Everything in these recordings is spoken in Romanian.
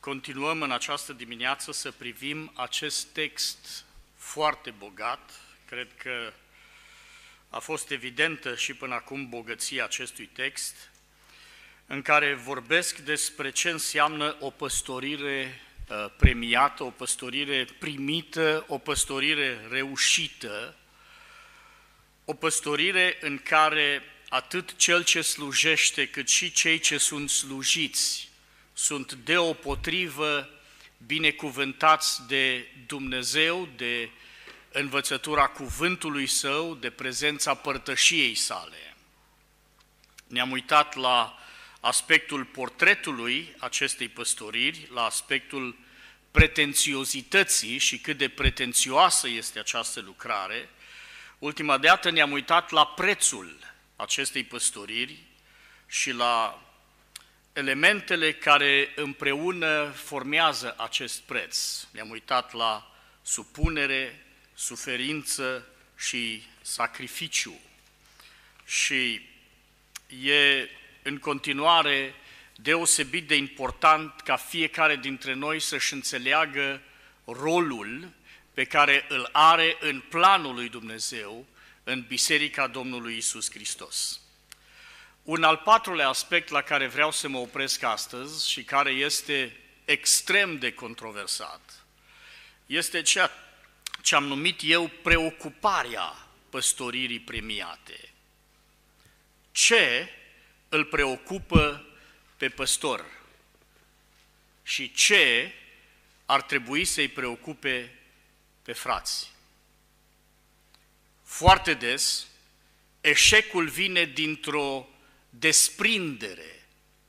continuăm în această dimineață să privim acest text foarte bogat. Cred că a fost evidentă și până acum bogăția acestui text, în care vorbesc despre ce înseamnă o păstorire premiată, o păstorire primită, o păstorire reușită, o păstorire în care atât cel ce slujește, cât și cei ce sunt slujiți sunt deopotrivă binecuvântați de Dumnezeu, de învățătura cuvântului Său, de prezența părtășiei sale. Ne-am uitat la aspectul portretului acestei păstoriri, la aspectul pretențiozității și cât de pretențioasă este această lucrare. Ultima dată ne-am uitat la prețul acestei păstoriri și la elementele care împreună formează acest preț. Ne-am uitat la supunere, suferință și sacrificiu. Și e în continuare deosebit de important ca fiecare dintre noi să-și înțeleagă rolul pe care îl are în planul lui Dumnezeu în Biserica Domnului Iisus Hristos. Un al patrulea aspect la care vreau să mă opresc astăzi și care este extrem de controversat este ceea ce am numit eu preocuparea păstoririi premiate. Ce îl preocupă pe păstor și ce ar trebui să-i preocupe pe frați? Foarte des, eșecul vine dintr-o desprindere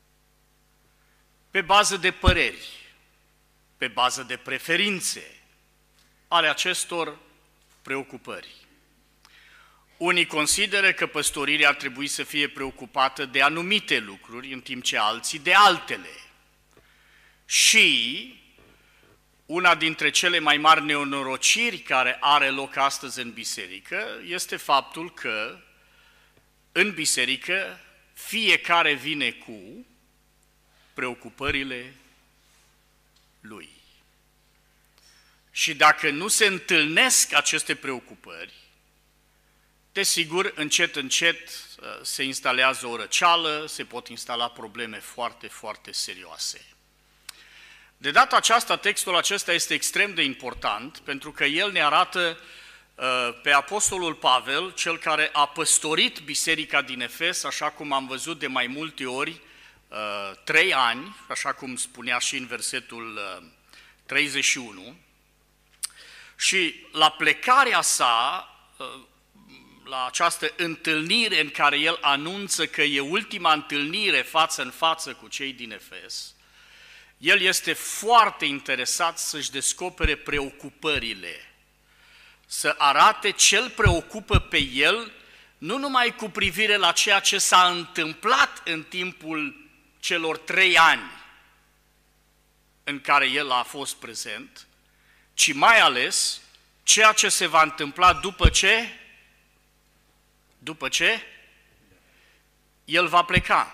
pe bază de păreri, pe bază de preferințe ale acestor preocupări. Unii consideră că păstorirea ar trebui să fie preocupată de anumite lucruri, în timp ce alții de altele. Și una dintre cele mai mari nenorociri care are loc astăzi în biserică este faptul că în biserică fiecare vine cu preocupările lui. Și dacă nu se întâlnesc aceste preocupări, desigur, încet, încet se instalează o răceală, se pot instala probleme foarte, foarte serioase. De data aceasta, textul acesta este extrem de important, pentru că el ne arată pe Apostolul Pavel, cel care a păstorit biserica din Efes, așa cum am văzut de mai multe ori, 3 ani, așa cum spunea și în versetul 31, și la plecarea sa, la această întâlnire în care el anunță că e ultima întâlnire față în față cu cei din Efes, el este foarte interesat să-și descopere preocupările, să arate ce îl preocupă pe el, nu numai cu privire la ceea ce s-a întâmplat în timpul celor 3 ani în care el a fost prezent, ci mai ales ceea ce se va întâmpla după ce el va pleca.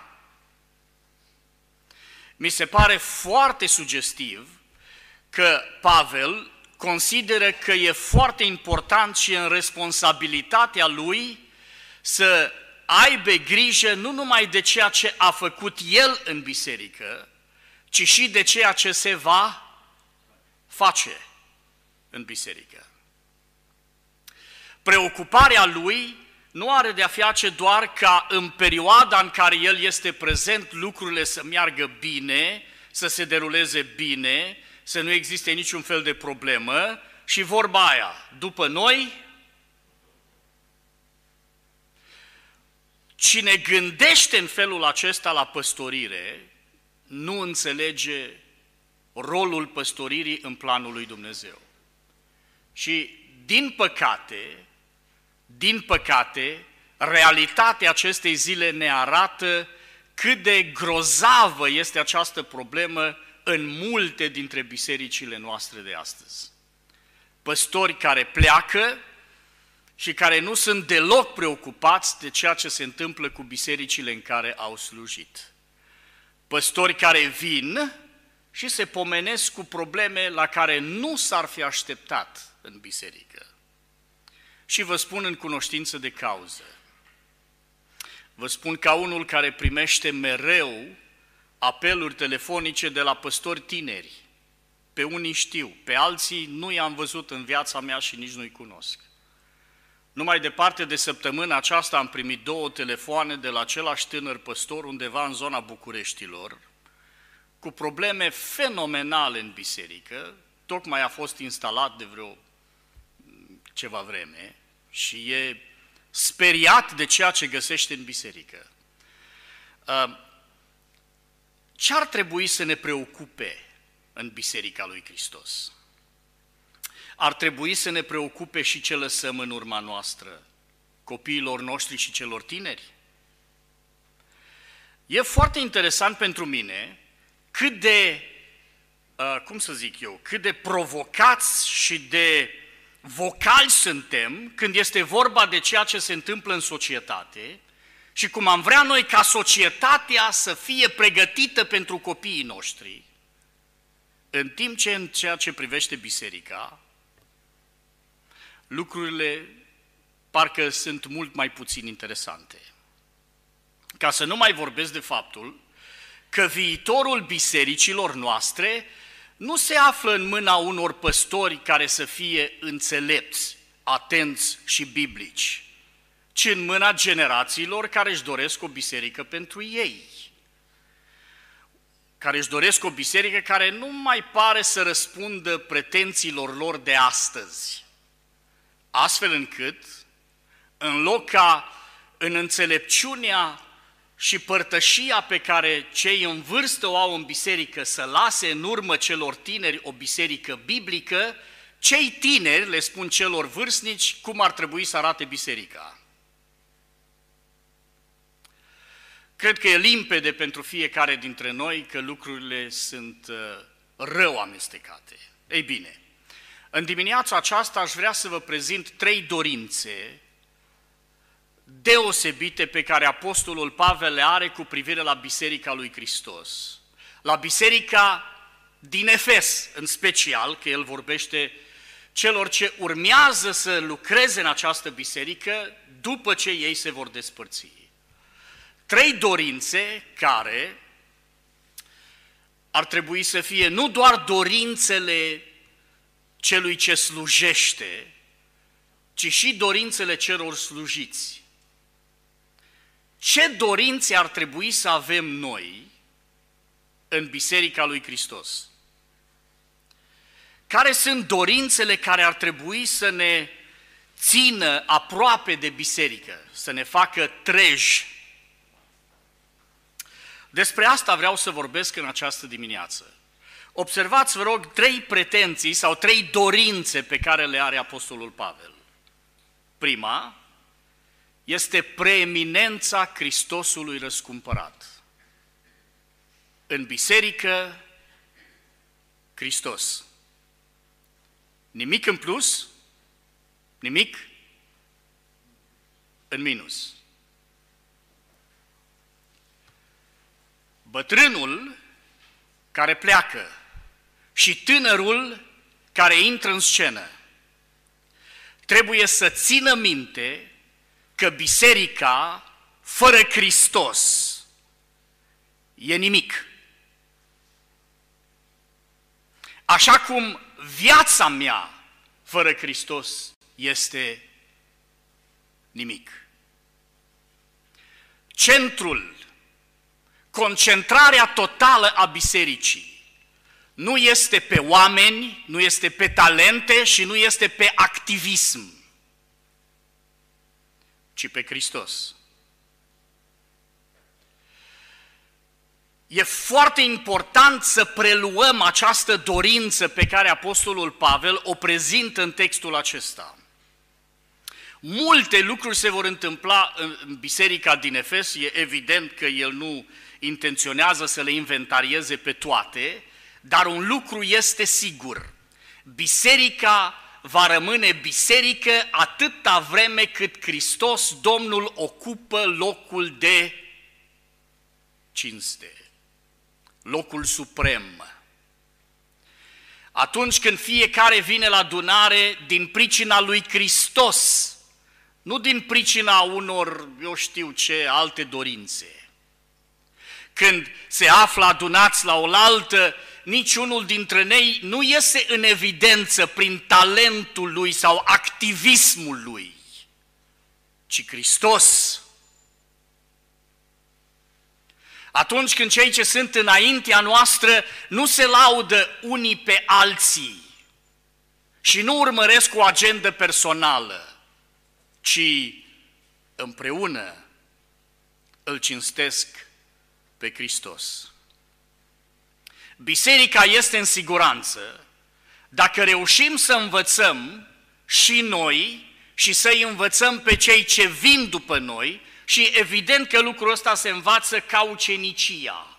Mi se pare foarte sugestiv că Pavel consideră că e foarte important și în responsabilitatea lui să aibă grijă nu numai de ceea ce a făcut el în biserică, ci și de ceea ce se va face în biserică. Preocuparea lui nu are de-a face doar ca în perioada în care el este prezent lucrurile să meargă bine, să se deruleze bine, să nu existe niciun fel de problemă și vorba aia, după noi, cine gândește în felul acesta la păstorire, nu înțelege rolul păstoririi în planul lui Dumnezeu. Și din păcate, realitatea acestei zile ne arată cât de grozavă este această problemă în multe dintre bisericile noastre de astăzi. Păstori care pleacă și care nu sunt deloc preocupați de ceea ce se întâmplă cu bisericile în care au slujit. Păstori care vin și se pomenesc cu probleme la care nu s-ar fi așteptat în biserică. Și vă spun în cunoștință de cauză. Vă spun ca unul care primește mereu apeluri telefonice de la păstori tineri. Pe unii știu, pe alții nu i-am văzut în viața mea și nici nu-i cunosc. Numai departe de săptămâna aceasta am primit 2 telefoane de la același tânăr păstor undeva în zona Bucureștilor, cu probleme fenomenale în biserică. Tocmai a fost instalat de vreo ceva vreme și e speriat de ceea ce găsește în biserică. Ce ar trebui să ne preocupe în Biserica lui Hristos? Ar trebui să ne preocupe și ce lăsăm în urma noastră, copiilor noștri și celor tineri? E foarte interesant pentru mine cât de, cât de provocați și de vocali suntem când este vorba de ceea ce se întâmplă în societate și cum am vrea noi ca societatea să fie pregătită pentru copiii noștri, în timp ce în ceea ce privește biserica, lucrurile parcă sunt mult mai puțin interesante. Ca să nu mai vorbesc de faptul că viitorul bisericilor noastre nu se află în mâna unor păstori care să fie înțelepți, atenți și biblici, ci în mâna generațiilor care își doresc o biserică pentru ei, care își doresc o biserică care nu mai pare să răspundă pretențiilor lor de astăzi, astfel încât, în loc ca în înțelepciunea și părtășia pe care cei în vârstă o au în biserică să lase în urmă celor tineri o biserică biblică, cei tineri le spun celor vârstnici cum ar trebui să arate biserica. Cred că e limpede pentru fiecare dintre noi că lucrurile sunt rău amestecate. Ei bine, în dimineața aceasta aș vrea să vă prezint 3 dorințe deosebite pe care Apostolul Pavel le are cu privire la Biserica lui Hristos. La biserica din Efes, în special, că el vorbește celor ce urmează să lucreze în această biserică după ce ei se vor despărți. 3 dorințe care ar trebui să fie nu doar dorințele celui ce slujește, ci și dorințele celor slujiți. Ce dorințe ar trebui să avem noi în Biserica lui Hristos? Care sunt dorințele care ar trebui să ne țină aproape de biserică, să ne facă treji? Despre asta vreau să vorbesc în această dimineață. Observați, vă rog, 3 pretenții sau 3 dorințe pe care le are Apostolul Pavel. Prima este preeminența Hristosului răscumpărat. În biserică, Hristos. Nimic în plus, nimic în minus. Bătrânul care pleacă și tânărul care intră în scenă trebuie să țină minte că biserica fără Hristos e nimic. Așa cum viața mea fără Hristos este nimic. Centrul, concentrarea totală a bisericii nu este pe oameni, nu este pe talente și nu este pe activism, ci pe Hristos. E foarte important să preluăm această dorință pe care Apostolul Pavel o prezintă în textul acesta. Multe lucruri se vor întâmpla în biserica din Efes, e evident că el nu intenționează să le inventarieze pe toate, dar un lucru este sigur: biserica va rămâne biserică atâta vreme cât Hristos, Domnul, ocupă locul de cinste, locul suprem. Atunci când fiecare vine la adunare din pricina lui Hristos, nu din pricina unor, eu știu ce, alte dorințe. Când se află adunați la oaltă, niciunul dintre noi nu iese în evidență prin talentul lui sau activismul lui, ci Hristos. Atunci când cei ce sunt înaintea noastră nu se laudă unii pe alții și nu urmăresc o agendă personală, ci împreună îl cinstesc pe Hristos. Biserica este în siguranță dacă reușim să învățăm și noi și să-i învățăm pe cei ce vin după noi și evident că lucrul ăsta se învață ca ucenicia.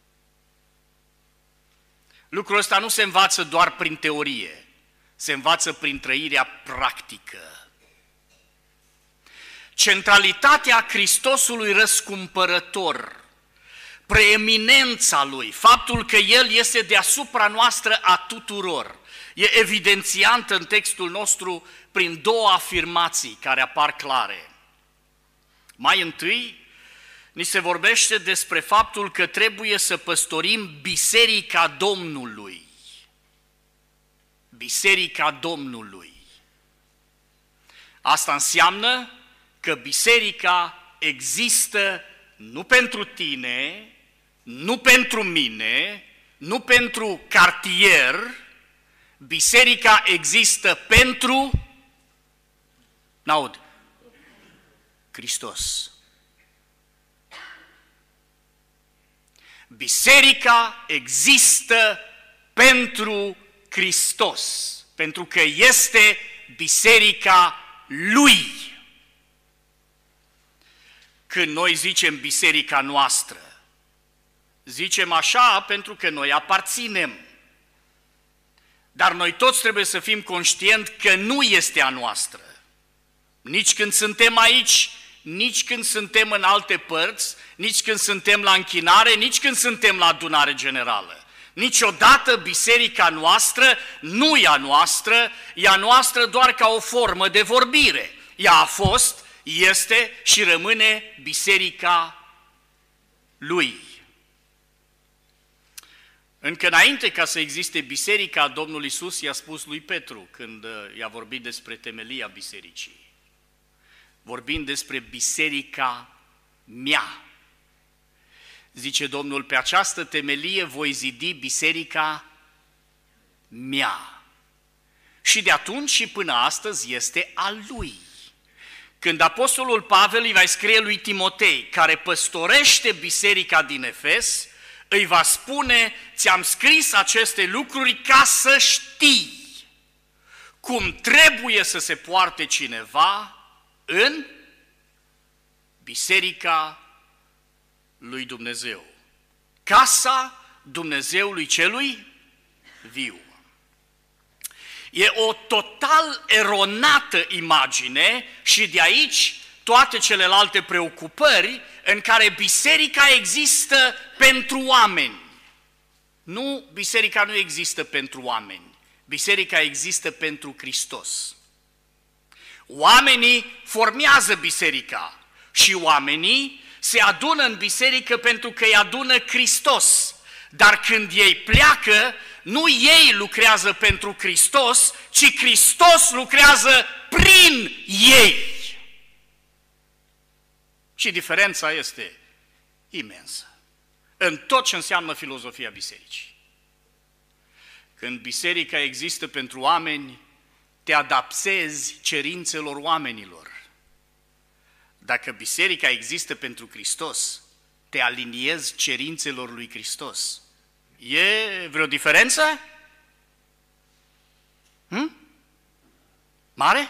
Lucrul ăsta nu se învață doar prin teorie, se învață prin trăirea practică. Centralitatea Hristosului răscumpărător, preeminența lui, faptul că El este deasupra noastră a tuturor, e evidențiantă în textul nostru prin două afirmații care apar clare. Mai întâi, ni se vorbește despre faptul că trebuie să păstorim Biserica Domnului. Biserica Domnului. Asta înseamnă că biserica există nu pentru tine, nu pentru mine, nu pentru cartier, biserica există pentru, n-aud, Hristos. Biserica există pentru Hristos, pentru că este biserica Lui. Când noi zicem biserica noastră, zicem așa pentru că noi aparținem. Dar noi toți trebuie să fim conștienți că nu este a noastră. Nici când suntem aici, nici când suntem în alte părți, nici când suntem la închinare, nici când suntem la adunare generală. Niciodată biserica noastră nu e a noastră, e a noastră doar ca o formă de vorbire. Ea a fost, este și rămâne biserica Lui. Încă înainte ca să existe biserica, Domnul Iisus i-a spus lui Petru când i-a vorbit despre temelia bisericii, vorbind despre biserica mea. Zice Domnul, pe această temelie voi zidi biserica mea. Și de atunci și până astăzi este a Lui. Când Apostolul Pavel îi va scrie lui Timotei, care păstorește biserica din Efes, îi va spune, ți-am scris aceste lucruri ca să știi cum trebuie să se poarte cineva în biserica lui Dumnezeu, casa Dumnezeului celui viu. E o total eronată imagine și de aici toate celelalte preocupări în care biserica există pentru oameni. Nu, biserica nu există pentru oameni, biserica există pentru Hristos. Oamenii formează biserica și oamenii se adună în biserică pentru că îi adună Hristos. Dar când ei pleacă, nu ei lucrează pentru Hristos, ci Hristos lucrează prin ei. Și diferența este imensă în tot ce înseamnă filozofia bisericii. Când biserica există pentru oameni, te adaptezi cerințelor oamenilor. Dacă biserica există pentru Hristos, te aliniezi cerințelor lui Hristos. E vreo diferență? Mare?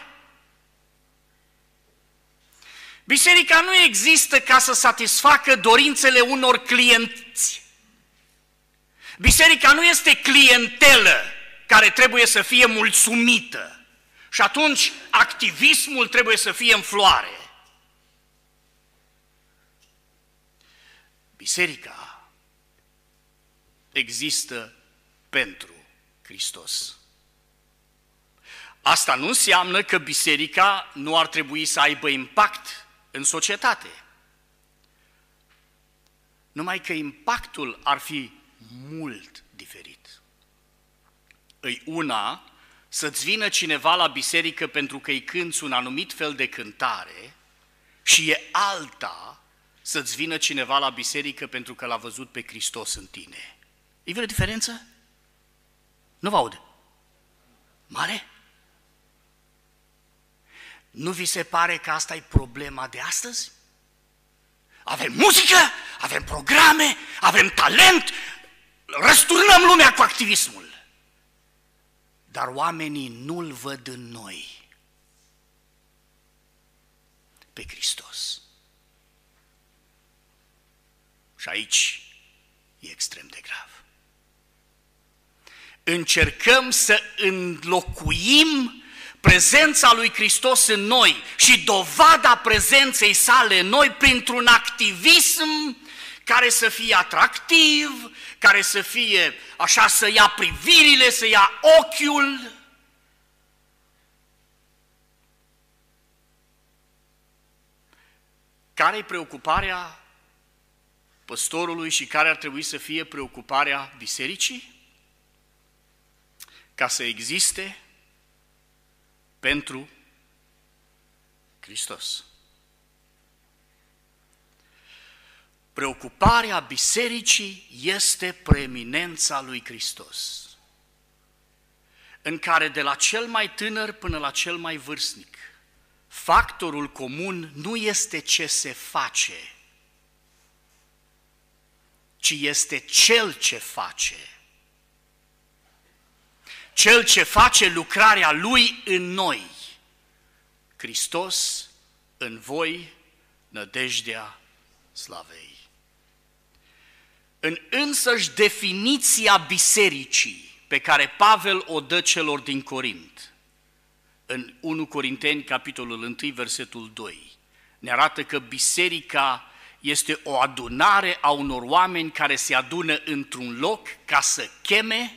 Biserica nu există ca să satisfacă dorințele unor clienți. Biserica nu este clientelă care trebuie să fie mulțumită și atunci activismul trebuie să fie în floare. Biserica există pentru Hristos. Asta nu înseamnă că biserica nu ar trebui să aibă impact în societate. Numai că impactul ar fi mult diferit. Îi una să-ți vină cineva la biserică pentru că îi cânți un anumit fel de cântare și e alta să-ți vină cineva la biserică pentru că l-a văzut pe Hristos în tine. E vreo diferență? Nu vă aud. Mare? Nu vi se pare că asta e problema de astăzi? Avem muzică, avem programe, avem talent, răsturnăm lumea cu activismul. Dar oamenii nu-L văd în noi pe Hristos. Și aici e extrem de grav. Încercăm să înlocuim prezența lui Hristos în noi și dovada prezenței sale în noi printr-un activism care să fie atractiv, care să fie așa, să ia privirile, să ia ochiul. Care-i preocuparea păstorului și care ar trebui să fie preocuparea bisericii? Ca să existe pentru Hristos. Preocuparea bisericii este preeminența lui Hristos, în care de la cel mai tânăr până la cel mai vârstnic, factorul comun nu este ce se face, ci este Cel ce face. Cel ce face lucrarea Lui în noi. Hristos în voi, nădejdea slavei. În însăși definiția bisericii pe care Pavel o dă celor din Corint, în 1 Corinteni, capitolul 1, versetul 2, ne arată că biserica este o adunare a unor oameni care se adună într-un loc ca să cheme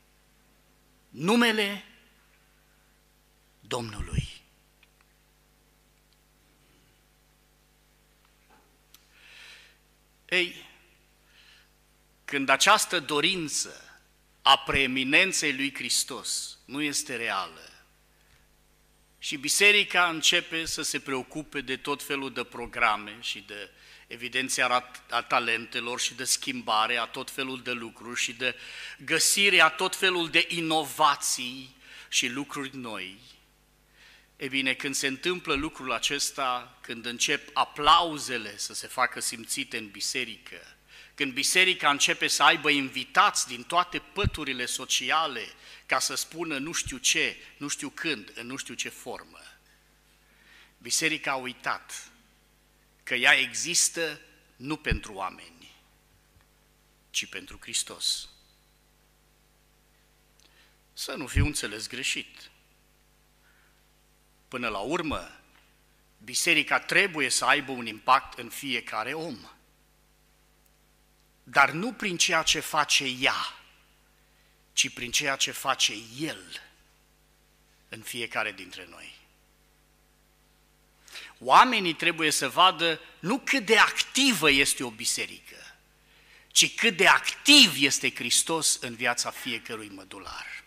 numele Domnului. Ei, când această dorință a preeminenței lui Hristos nu este reală și biserica începe să se preocupe de tot felul de programe și de evidenția a talentelor și de schimbare a tot felul de lucruri și de găsire a tot felul de inovații și lucruri noi. E bine, când se întâmplă lucrul acesta, când încep aplauzele să se facă simțite în biserică, când biserica începe să aibă invitați din toate păturile sociale ca să spună nu știu ce, nu știu când, în nu știu ce formă, biserica a uitat că ea există nu pentru oameni, ci pentru Hristos. Să nu fiu înțeles greșit. Până la urmă, biserica trebuie să aibă un impact în fiecare om, dar nu prin ceea ce face ea, ci prin ceea ce face El în fiecare dintre noi. Oamenii trebuie să vadă nu cât de activă este o biserică, ci cât de activ este Hristos în viața fiecărui mădular.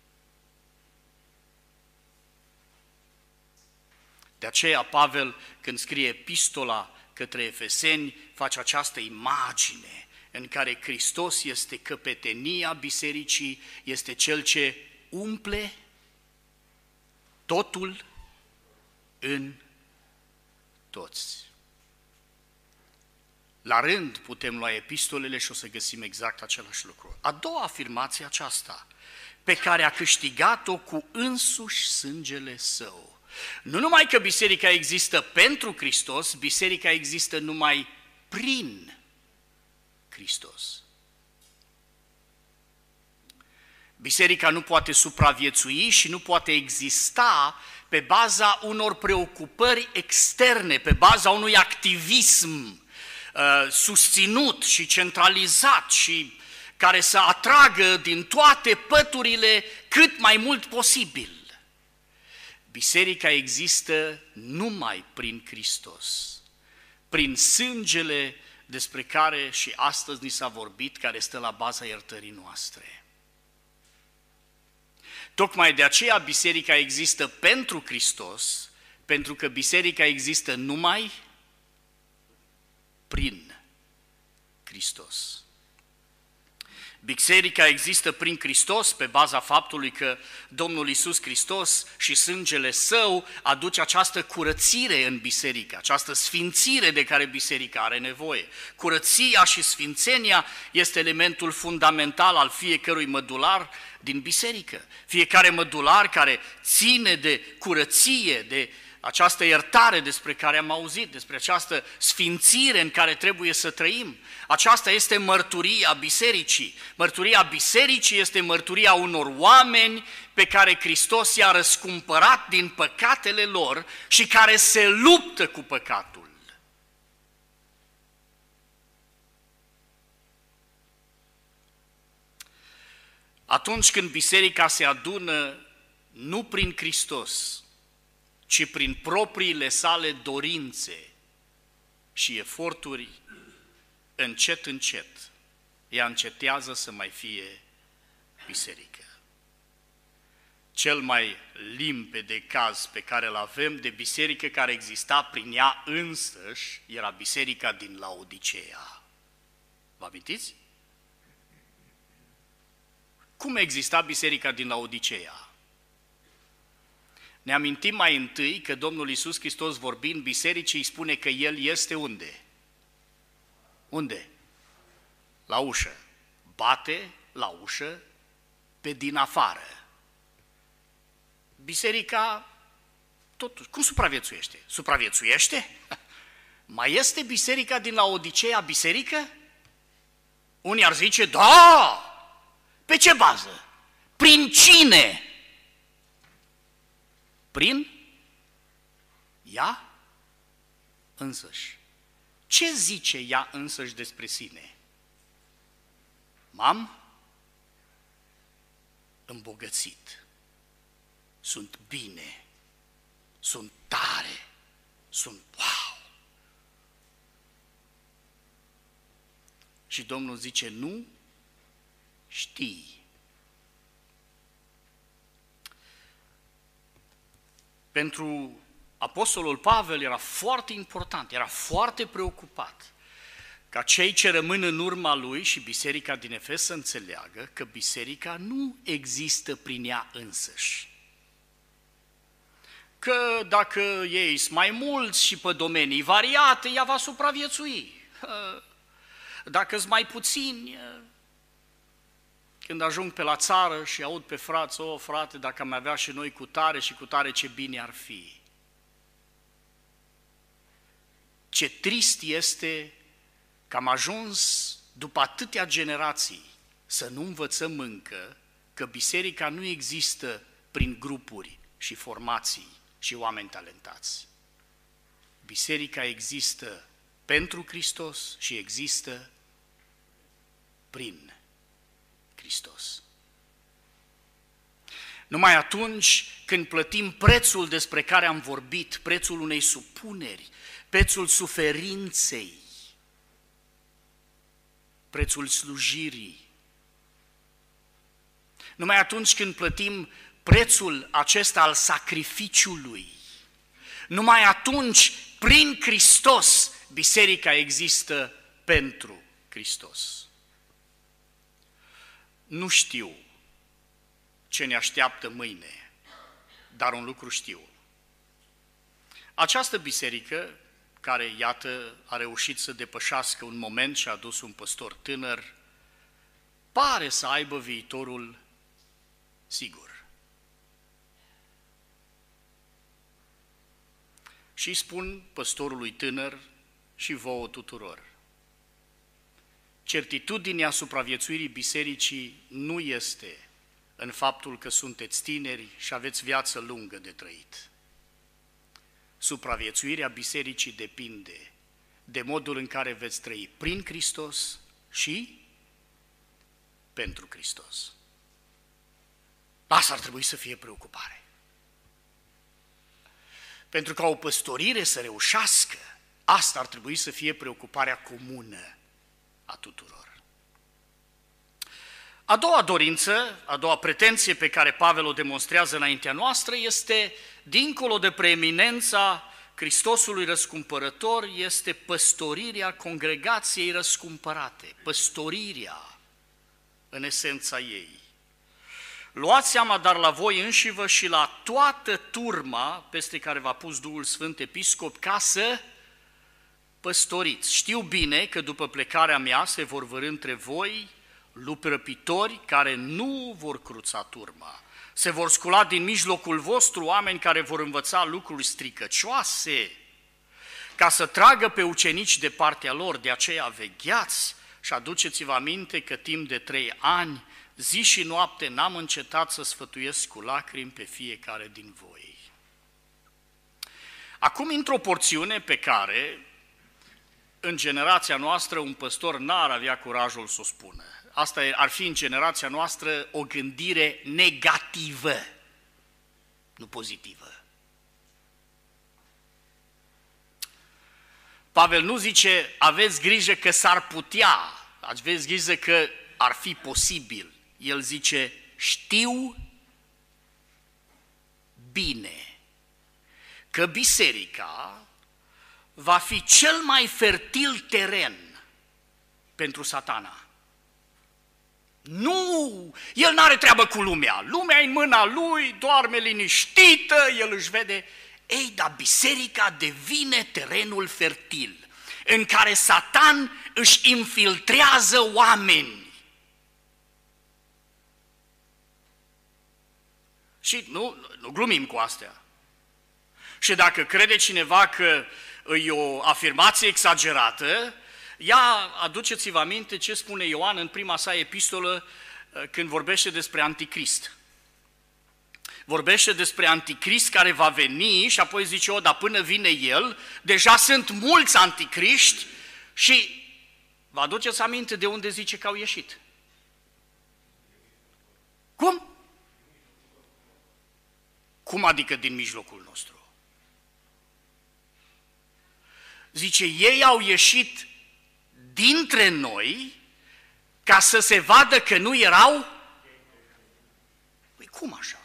De aceea Pavel, când scrie epistola către Efeseni, face această imagine în care Hristos este căpetenia bisericii, este Cel ce umple totul în toți. La rând putem lua epistolele și o să găsim exact același lucru. A doua afirmație aceasta, pe care a câștigat-o cu însuși sângele Său. Nu numai că biserica există pentru Hristos, biserica există numai prin Hristos. Biserica nu poate supraviețui și nu poate exista pe baza unor preocupări externe, pe baza unui activism susținut și centralizat și care să atragă din toate păturile cât mai mult posibil. Biserica există numai prin Hristos, prin sângele despre care și astăzi ni s-a vorbit, care stă la baza iertării noastre. Tocmai de aceea biserica există pentru Hristos, pentru că biserica există numai prin Hristos. Biserica există prin Hristos pe baza faptului că Domnul Iisus Hristos și sângele Său aduce această curățire în biserică, această sfințire de care biserica are nevoie. Curăția și sfințenia este elementul fundamental al fiecărui mădular din biserică. Fiecare mădular care ține de curăție, de această iertare despre care am auzit, despre această sfințire în care trebuie să trăim. Aceasta este mărturia bisericii. Mărturia bisericii este mărturia unor oameni pe care Hristos i-a răscumpărat din păcatele lor și care se luptă cu păcatul. Atunci când biserica se adună nu prin Hristos, ci prin propriile sale dorințe și eforturi, încet, încet, ea încetează să mai fie biserică. Cel mai limpede caz pe care îl avem de biserică care exista prin ea însăși era biserica din Laodiceea. Vă amintiți? Cum exista biserica din Laodiceea? Ne amintim mai întâi că Domnul Iisus Hristos, vorbind bisericii, îi spune că El este unde? Unde? La ușă. Bate la ușă pe din afară. Biserica, totuși, cum supraviețuiește? Supraviețuiește? Mai este biserica din Laodiceea biserică? Unii ar zice, da! Pe ce bază? Prin cine? Prin ea însăși. Ce zice ea însăși despre sine? M-am îmbogățit, sunt bine, sunt tare, sunt wow. Și Domnul zice, nu știi. Pentru apostolul Pavel era foarte important, era foarte preocupat ca cei ce rămân în urma lui și biserica din Efes să înțeleagă că biserica nu există prin ea însăși. Că dacă ei sunt mai mulți și pe domenii variate, ea va supraviețui. Dacă sunt mai puțini, când ajung pe la țară și aud pe frați, o frate, dacă am avea și noi cu tare și cu tare, ce bine ar fi. Ce trist este că am ajuns după atâtea generații să nu învățăm încă că biserica nu există prin grupuri și formații și oameni talentați. Biserica există pentru Hristos și există prin Hristos. Numai atunci când plătim prețul despre care am vorbit, prețul unei supuneri, prețul suferinței, prețul slujirii, numai atunci când plătim prețul acesta al sacrificiului, numai atunci, prin Hristos, biserica există pentru Hristos. Nu știu ce ne așteaptă mâine, dar un lucru știu. Această biserică, care, iată, a reușit să depășească un moment și a adus un păstor tânăr, pare să aibă viitorul sigur. Și spun păstorului tânăr și vouă tuturor, certitudinea supraviețuirii bisericii nu este în faptul că sunteți tineri și aveți viață lungă de trăit. Supraviețuirea bisericii depinde de modul în care veți trăi prin Hristos și pentru Hristos. Asta ar trebui să fie preocupare. Pentru ca o păstorire să reușească, asta ar trebui să fie preocuparea comună a tuturor. A doua dorință, a doua pretenție pe care Pavel o demonstrează înaintea noastră este, dincolo de preeminența Hristosului răscumpărător, este păstorirea congregației răscumpărate, păstorirea în esența ei. Luați seama dar la voi înșivă și la toată turma peste care v-a pus Duhul Sfânt episcop ca să păstoriți. Știu bine că după plecarea mea se vor vărî între voi lupi răpitori care nu vor cruța turma. Se vor scula din mijlocul vostru oameni care vor învăța lucruri stricăcioase, ca să tragă pe ucenici de partea lor. De aceea vegheați și aduceți-vă aminte că timp de 3 ani, zi și noapte, n-am încetat să sfătuiesc cu lacrimi pe fiecare din voi. Acum într-o porțiune pe care, în generația noastră, un păstor n-ar avea curajul să o spună. Asta ar fi în generația noastră o gândire negativă, nu pozitivă. Pavel nu zice, aveți grijă că s-ar putea, aveți grijă că ar fi posibil. El zice, știu bine că biserica va fi cel mai fertil teren pentru Satana. Nu, el n-are treabă cu lumea, lumea e în mâna lui, doarme liniștită, el își vede. Ei, dar biserica devine terenul fertil, în care Satan își infiltrează oameni. Și nu glumim cu astea. Și dacă crede cineva că e o afirmație exagerată, aduceți-vă aminte ce spune Ioan în prima sa epistolă când vorbește despre Anticrist. Vorbește despre Anticrist care va veni și apoi zice, dar până vine el, deja sunt mulți anticriști și vă aduceți aminte de unde zice că au ieșit. Cum? Cum adică din mijlocul nostru? Zice, ei au ieșit dintre noi ca să se vadă că nu erau? Păi cum așa?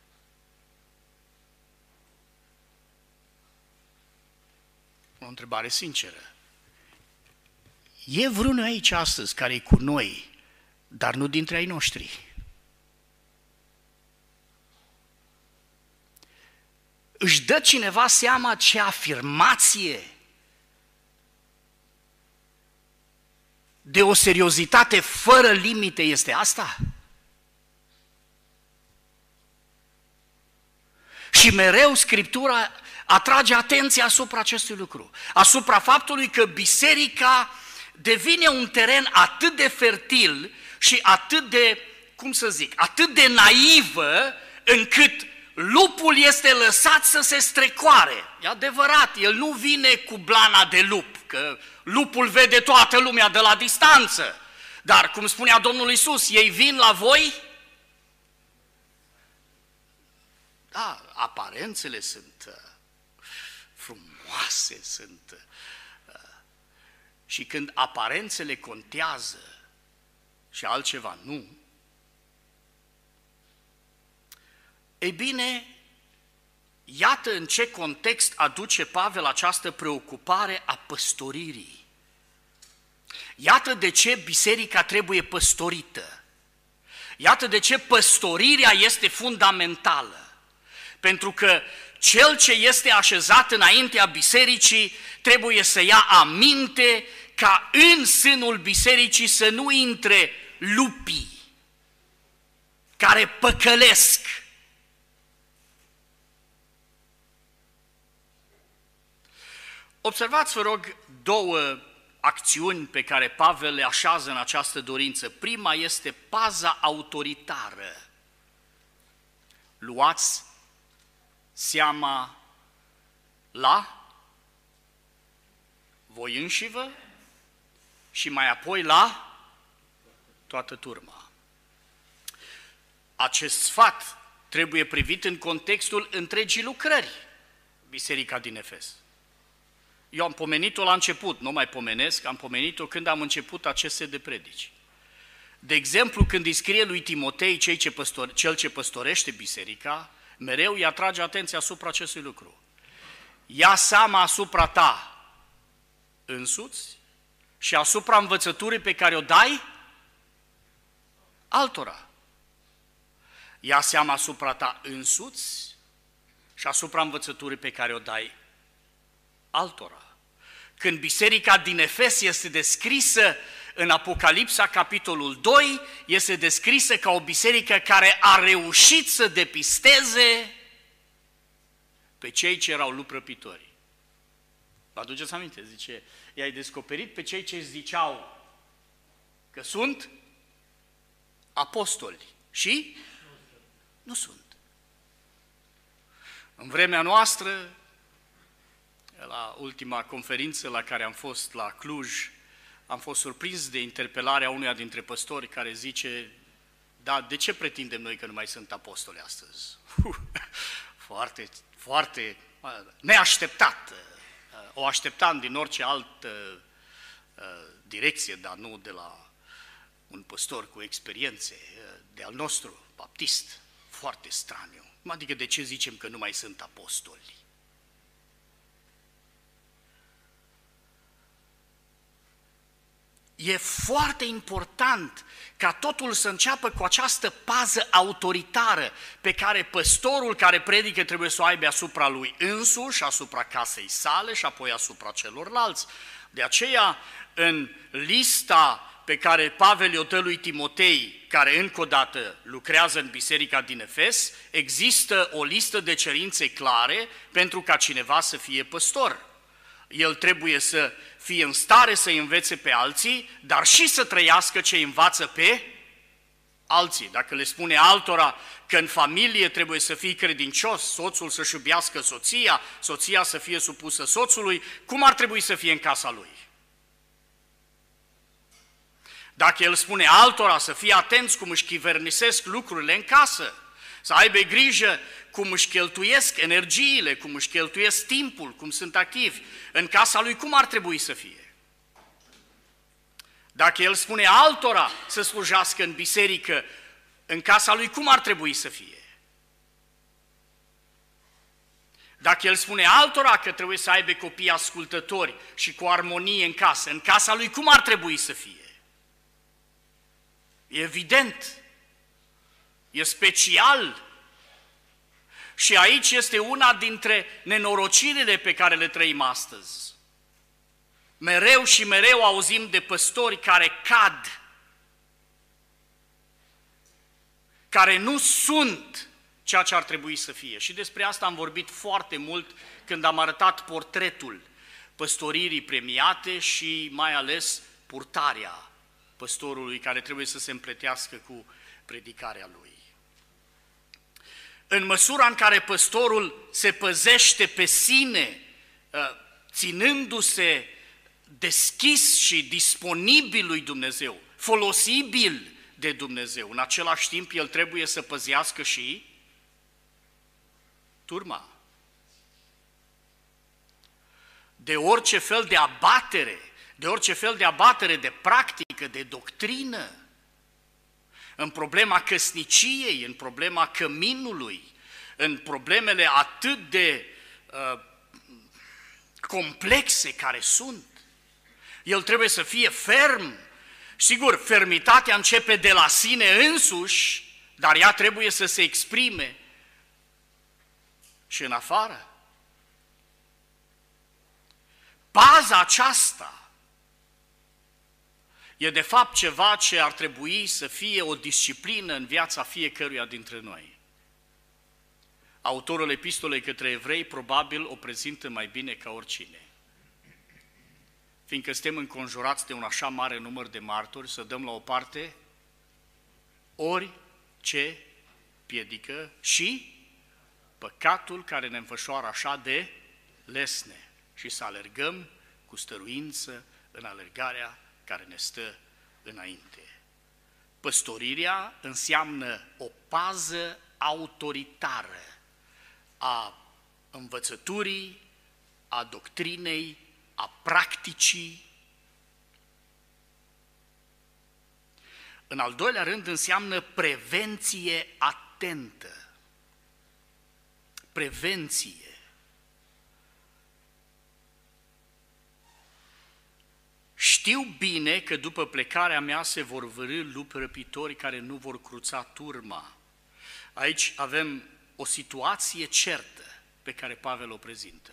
O întrebare sinceră. E vreunul aici astăzi care e cu noi, dar nu dintre ai noștri? Își dă cineva seama ce afirmație de o seriozitate fără limite este asta? Și mereu Scriptura atrage atenția asupra acestui lucru, asupra faptului că biserica devine un teren atât de fertil și atât de, atât de naivă, încât lupul este lăsat să se strecoare. E adevărat, el nu vine cu blana de lup, că lupul vede toată lumea de la distanță. Dar, cum spunea Domnul Iisus, ei vin la voi? Da, aparențele sunt frumoase, și când aparențele contează și altceva nu, ei bine, iată în ce context aduce Pavel această preocupare a păstoririi. Iată de ce biserica trebuie păstorită. Iată de ce păstorirea este fundamentală. Pentru că cel ce este așezat înaintea bisericii trebuie să ia aminte ca în sânul bisericii să nu intre lupii care păcălesc. Observați, vă rog, 2 acțiuni pe care Pavel le așează în această dorință. Prima este paza autoritară. Luați seama la voi înșivă și mai apoi la toată turma. acest sfat trebuie privit în contextul întregii lucrări, biserica din Efes. Eu am pomenit-o la început, nu mai pomenesc, am pomenit-o când am început acest set de predici. De exemplu, când îi scrie lui Timotei cel ce păstorește biserica, mereu îi atrage atenția asupra acestui lucru. Ia seama asupra ta însuți și asupra învățăturii pe care o dai altora. Ia seama asupra ta însuți și asupra învățăturii pe care o dai altora. Când biserica din Efes este descrisă în Apocalipsa, capitolul 2, este descrisă ca o biserică care a reușit să depisteze pe cei ce erau lupi răpitori. Vă aduceți aminte? Zice, i-ai descoperit pe cei ce ziceau că sunt apostoli și nu sunt. În vremea noastră, la ultima conferință la care am fost la Cluj, am fost surprins de interpelarea unuia dintre păstori care zice, da, de ce pretindem noi că nu mai sunt apostoli astăzi? Foarte neașteptat. O așteptam din orice altă direcție, dar nu de la un păstor cu experiențe, de al nostru, baptist, foarte straniu. Adică de ce zicem că nu mai sunt apostoli? E foarte important ca totul să înceapă cu această pază autoritară pe care păstorul care predică trebuie să o aibă asupra lui însuși, asupra casei sale și apoi asupra celorlalți. De aceea, în lista pe care Pavel o dă lui Timotei, care încă o dată lucrează în biserica din Efes, există o listă de cerințe clare pentru ca cineva să fie păstor. El trebuie să fie în stare să învețe pe alții, dar și să trăiască ce învață pe alții. Dacă le spune altora că în familie trebuie să fii credincios, soțul să-și iubească soția, soția să fie supusă soțului, cum ar trebui să fie în casa lui? Dacă el spune altora să fie atenți cum își chivernisesc lucrurile în casă, să aibă grijă cum își cheltuiesc energiile, cum își cheltuiesc timpul, cum sunt activi, în casa lui cum ar trebui să fie? Dacă el spune altora să slujească în biserică, în casa lui cum ar trebui să fie? Dacă el spune altora că trebuie să aibă copii ascultători și cu armonie în casă, în casa lui cum ar trebui să fie? E evident, e special. Și aici este una dintre nenorocirile pe care le trăim astăzi. Mereu și mereu auzim de păstori care cad, care nu sunt ceea ce ar trebui să fie. Și despre asta am vorbit foarte mult când am arătat portretul păstoririi premiate și mai ales purtarea păstorului care trebuie să se împletească cu predicarea lui. În măsura în care păstorul se păzește pe sine, ținându-se deschis și disponibil lui Dumnezeu, folosibil de Dumnezeu, în același timp el trebuie să păzească și turma. De orice fel de abatere, de practică, de doctrină, în problema căsniciei, în problema căminului, în problemele atât de complexe care sunt. El trebuie să fie ferm. Sigur, fermitatea începe de la sine însuși, dar ea trebuie să se exprime și în afară. Baza aceasta e de fapt ceva ce ar trebui să fie o disciplină în viața fiecăruia dintre noi. Autorul epistolei către evrei probabil o prezintă mai bine ca oricine. Fiindcă suntem înconjurați de un așa mare număr de martori, să dăm la o parte orice piedică și păcatul care ne înfășoară așa de lesne și să alergăm cu stăruință în alergarea care ne stă înainte. Păstorirea înseamnă o pază autoritară a învățăturii, a doctrinei, a practicii. În al doilea rând înseamnă prevenție atentă. Prevenție. Știu bine că după plecarea mea se vor vârî lupi răpitori care nu vor cruța turma. Aici avem o situație certă pe care Pavel o prezintă.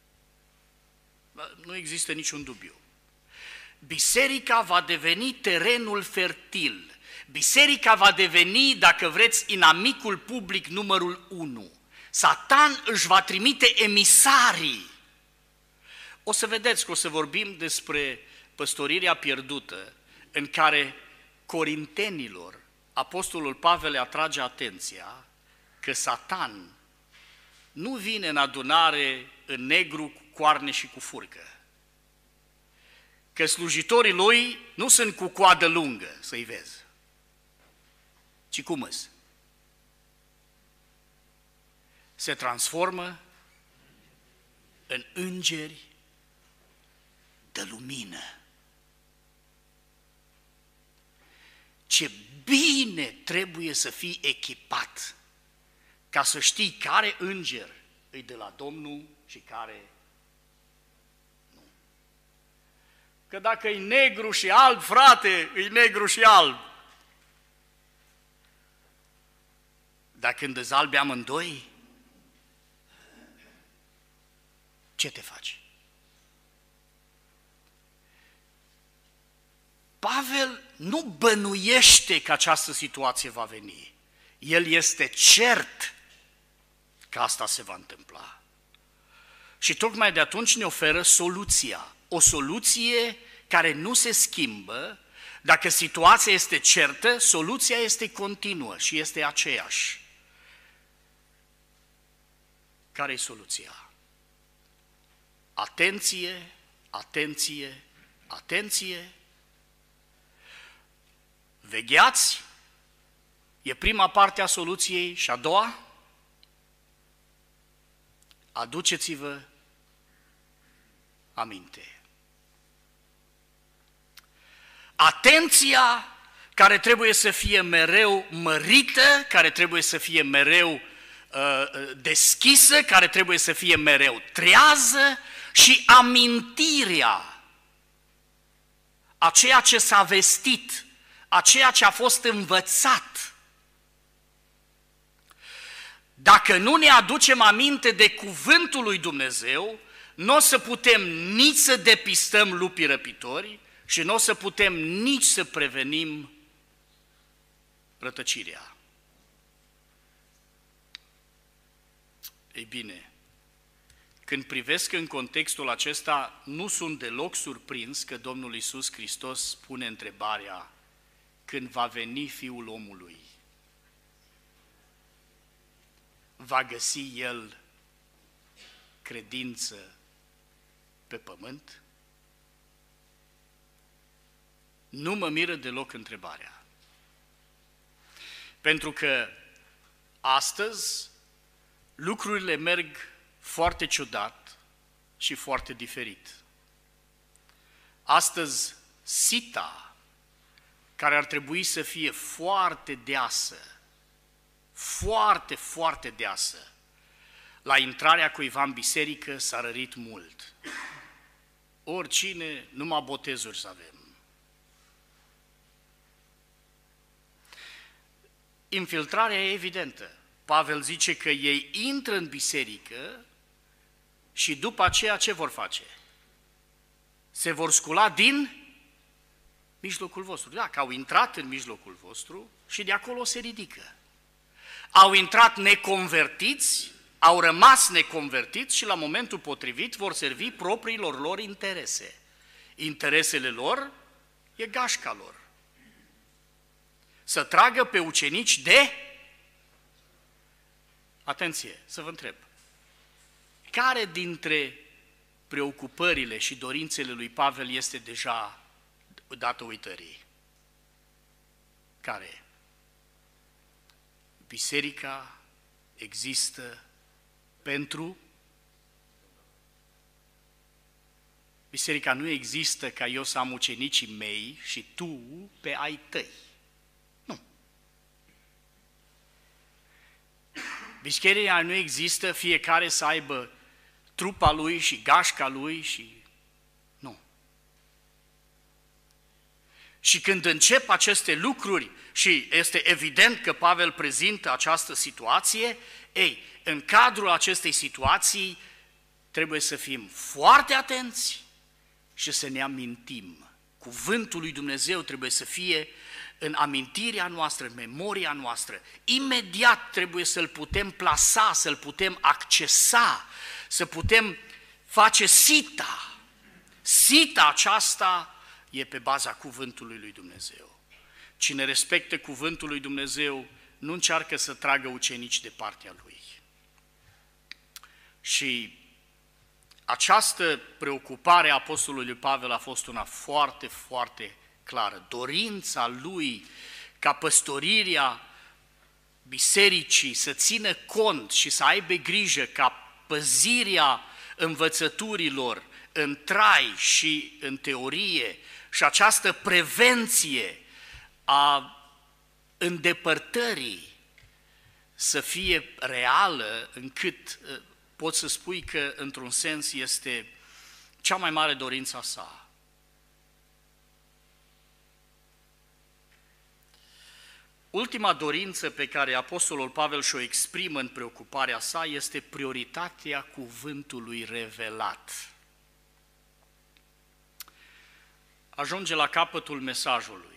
Nu există niciun dubiu. Biserica va deveni terenul fertil. Biserica va deveni, dacă vreți, inamicul public numărul 1. Satan își va trimite emisarii. O să vedeți că o să vorbim despre păstorirea pierdută, în care corintenilor apostolul Pavel le atrage atenția că Satan nu vine în adunare în negru, cu coarne și cu furcă. Că slujitorii lui nu sunt cu coadă lungă, să-i vezi, ci cu măs. Se transformă în îngeri de lumină. Ce bine trebuie să fii echipat ca să știi care înger îi de la Domnul și care nu. Că dacă e negru și alb, frate, e negru și alb. Dar când îți albi amândoi, ce te faci? Pavel nu bănuiește că această situație va veni. El este cert că asta se va întâmpla. Și tocmai de atunci ne oferă soluția. O soluție care nu se schimbă. Dacă situația este certă, soluția este continuă și este aceeași. Care e soluția? Atenție, atenție, atenție. Vegheați, e prima parte a soluției, și a doua, aduceți-vă aminte. Atenția care trebuie să fie mereu mărită, care trebuie să fie mereu deschisă, care trebuie să fie mereu trează, și amintirea a ceea ce s-a vestit, a ceea ce a fost învățat. Dacă nu ne aducem aminte de cuvântul lui Dumnezeu, nu o să putem nici să depistăm lupii răpitori și nu o să putem nici să prevenim rătăcirea. Ei bine, când privesc în contextul acesta, nu sunt deloc surprins că Domnul Iisus Hristos pune întrebarea: când va veni Fiul omului, va găsi El credință pe pământ? Nu mă miră deloc întrebarea. Pentru că astăzi lucrurile merg foarte ciudat și foarte diferit. Astăzi sita, care ar trebui să fie foarte deasă, foarte, foarte deasă, la intrarea cuiva în biserică s-a rărit mult. Oricine, numai botezuri să avem. Infiltrarea e evidentă. Pavel zice că ei intră în biserică și după aceea ce vor face? Se vor scula din mijlocul vostru. Da, că au intrat în mijlocul vostru și de acolo se ridică. Au intrat neconvertiți, au rămas neconvertiți și la momentul potrivit vor servi propriilor lor interese. Interesele lor e gașca lor. Să tragă pe ucenici de... Atenție, să vă întreb. Care dintre preocupările și dorințele lui Pavel este deja dată uitării? Care? Biserica există pentru? Biserica nu există ca eu să am ucenicii mei și tu pe ai tăi. Nu. Biserica nu există fiecare să aibă trupa lui și gașca lui și... Nu. Și când încep aceste lucruri și este evident că Pavel prezintă această situație, în cadrul acestei situații trebuie să fim foarte atenți și să ne amintim. Cuvântul lui Dumnezeu trebuie să fie în amintirea noastră, în memoria noastră. Imediat trebuie să-l putem plasa, să-l putem accesa, să putem face sita. Sita aceasta e pe baza cuvântului lui Dumnezeu. Cine respectă cuvântul lui Dumnezeu nu încearcă să tragă ucenici de partea lui. Și această preocupare a apostolului Pavel a fost una foarte, foarte clară. Dorința lui ca păstorirea bisericii să țină cont și să aibă grijă ca păzirea învățăturilor în trai și în teorie și această prevenție a îndepărtării să fie reală, încât poți să spui că într-un sens este cea mai mare dorință a sa. Ultima dorință pe care apostolul Pavel și-o exprimă în preocuparea sa este prioritatea cuvântului revelat. Ajunge la capătul mesajului.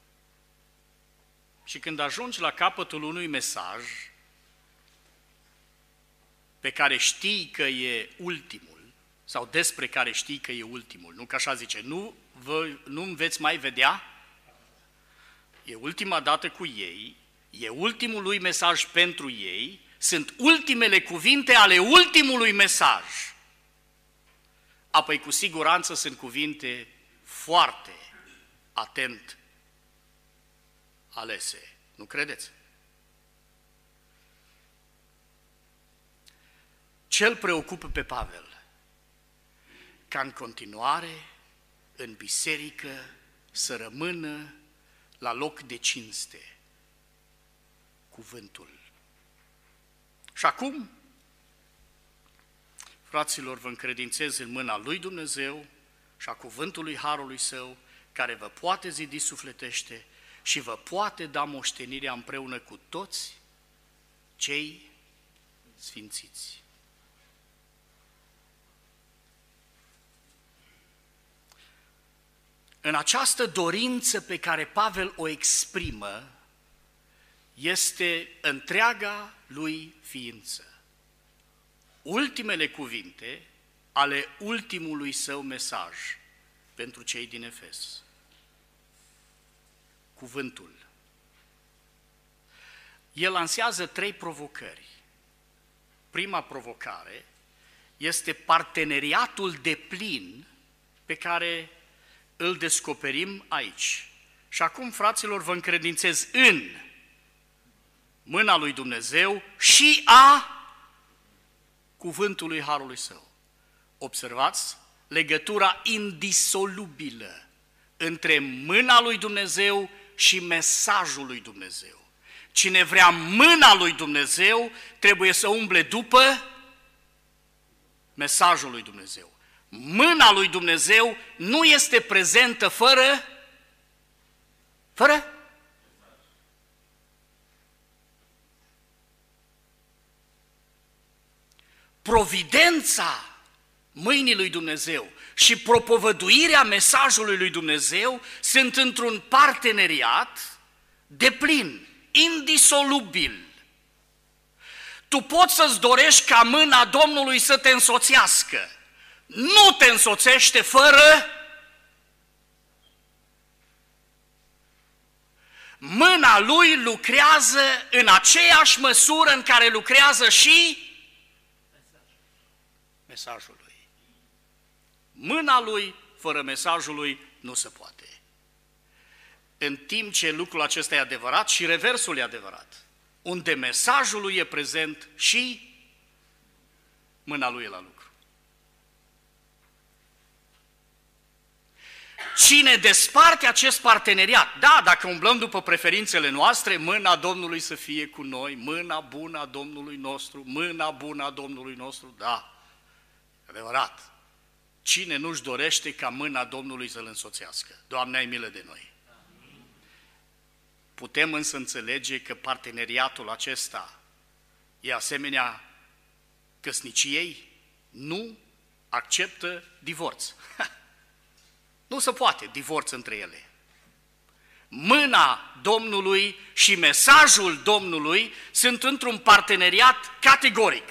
Și când ajungi la capătul unui mesaj pe care știi că e ultimul, sau despre care știi că e ultimul, nu că așa zice, nu veți mai vedea, e ultima dată cu ei, e ultimul lui mesaj pentru ei, sunt ultimele cuvinte ale ultimului mesaj. Apoi cu siguranță sunt cuvinte foarte atent alese, nu credeți? Ce-l preocupă pe Pavel? Ca în continuare, în biserică, să rămână la loc de cinste cuvântul. Și acum, fraților, vă încredințez în mâna lui Dumnezeu și a cuvântului Harului Său, care vă poate zidi sufletește și vă poate da moștenirea împreună cu toți cei sfințiți. În această dorință pe care Pavel o exprimă, este întreaga lui ființă. Ultimele cuvinte ale ultimului său mesaj pentru cei din Efes. Cuvântul. El lansează 3 provocări. Prima provocare este parteneriatul deplin pe care îl descoperim aici. Și acum, fraților, vă încredințez în mâna lui Dumnezeu și a cuvântului Harului Său. Observați legătura indisolubilă între mâna lui Dumnezeu și mesajul lui Dumnezeu. Cine vrea mâna lui Dumnezeu trebuie să umble după mesajul lui Dumnezeu. Mâna lui Dumnezeu nu este prezentă fără providența mâinii lui Dumnezeu și propovăduirea mesajului lui Dumnezeu sunt într-un parteneriat deplin, indisolubil. Tu poți să-ți dorești ca mâna Domnului să te însoțească. Nu te însoțește fără mâna lui lucrează în aceeași măsură în care lucrează și mesajul lui. Mâna lui fără mesajul lui nu se poate. în timp ce lucrul acesta e adevărat și reversul e adevărat. Unde mesajul lui e prezent și mâna lui e la lucru. Cine desparte acest parteneriat, da, dacă umblăm după preferințele noastre, mâna Domnului să fie cu noi, mâna bună a Domnului nostru, mâna bună a Domnului nostru, da, adevărat. Cine nu-și dorește ca mâna Domnului să-l însoțească? Doamne, ai milă de noi! Putem însă înțelege că parteneriatul acesta e asemenea căsniciei, nu acceptă divorț. Nu se poate divorț între ele. Mâna Domnului și mesajul Domnului sunt într-un parteneriat categoric.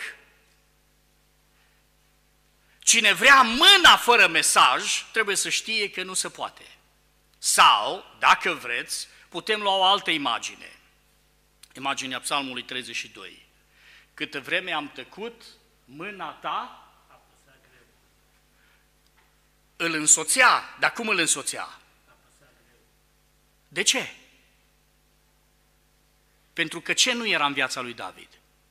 Cine vrea mâna fără mesaj, trebuie să știe că nu se poate. Sau, dacă vreți, putem lua o altă imagine. Imaginea Psalmului 32. Câtă vreme am tăcut, mâna ta îl însoțea. Dar cum îl însoțea? De ce? Pentru că ce nu era în viața lui David?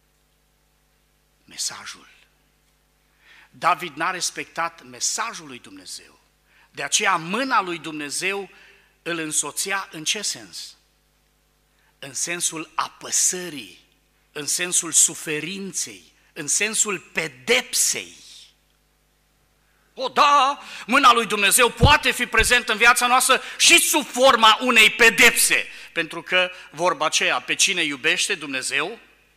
Mesajul. David n-a respectat mesajul lui Dumnezeu. De aceea mâna lui Dumnezeu îl însoțea în ce sens? În sensul apăsării, în sensul suferinței, în sensul pedepsei. O, da, mâna lui Dumnezeu poate fi prezentă în viața noastră și sub forma unei pedepse, pentru că vorba aceea, pe cine iubește Dumnezeu,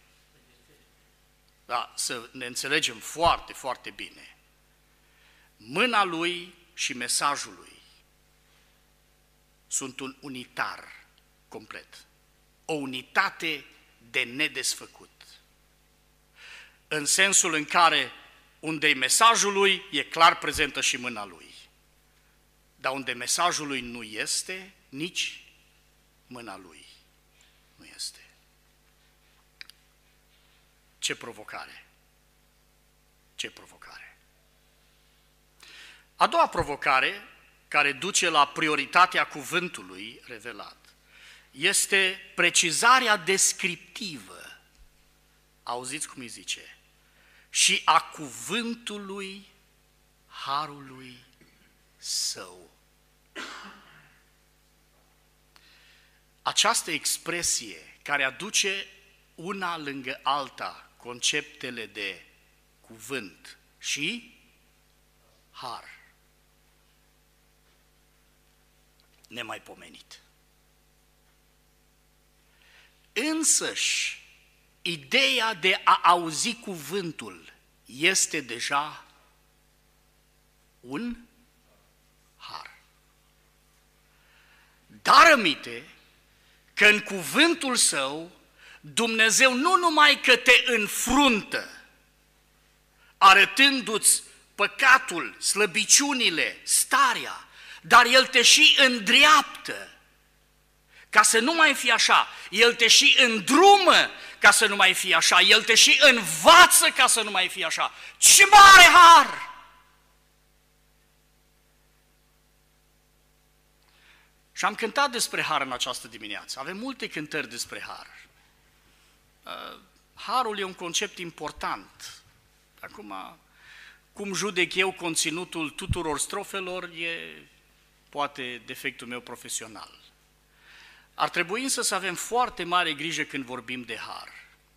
da, să ne înțelegem foarte, foarte bine, mâna lui și mesajul lui sunt un unitar complet, o unitate de nedesfăcut, în sensul în care unde-i mesajul lui, e clar prezentă și mâna lui. Dar unde mesajul lui nu este, nici mâna lui nu este. Ce provocare! Ce provocare! A doua provocare, care duce la prioritatea cuvântului revelat, este precizarea descriptivă. Auziți cum îi zice? Și a cuvântului harului său. Această expresie care aduce una lângă alta conceptele de cuvânt și har, nemaipomenit. Însăși, ideea de a auzi cuvântul este deja un har. Dar aminte că în cuvântul său Dumnezeu nu numai că te înfruntă, arătându-ți păcatul, slăbiciunile, starea, dar El te și îndreaptă ca să nu mai fie așa. El te și îndrumă ca să nu mai fie așa. El te și învață ca să nu mai fie așa. Ce mare har! Și am cântat despre har în această dimineață. Avem multe cântări despre har. Harul e un concept important. Acum, cum judec eu conținutul tuturor strofelor, e poate defectul meu profesional. Ar trebui însă să avem foarte mare grijă când vorbim de har.